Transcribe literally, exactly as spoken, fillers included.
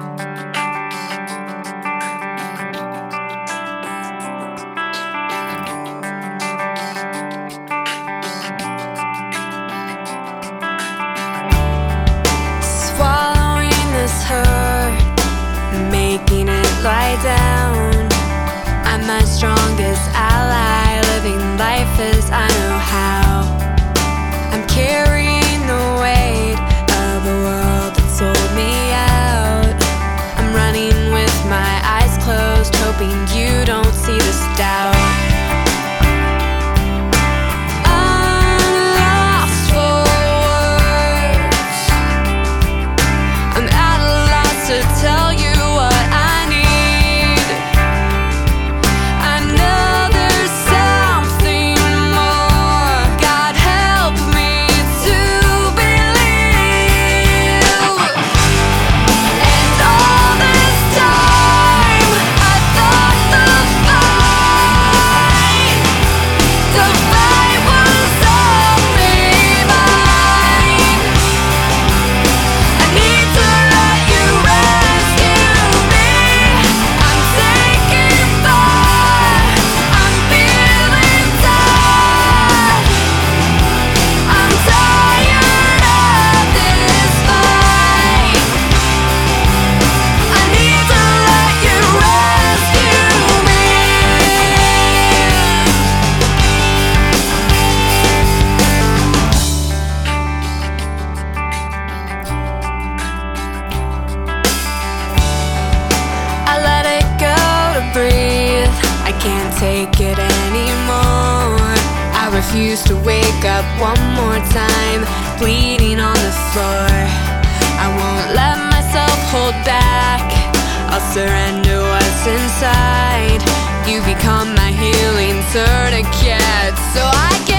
Making it lie down. I'm my strongest ally, living life as I know how. I'm carrying the weight of a world that sold me out. I'm running with my eyes closed, hoping you don't see this doubt. Tell you what I need. I know there's something more. God help me to believe. And all this time I thought the fight, the fight was only mine. I need to let you rest. Breathe, I can't take it anymore. I refuse to wake up one more time, bleeding on the floor. I won't let myself hold back, I'll surrender what's inside. You become my healing tourniquet, so I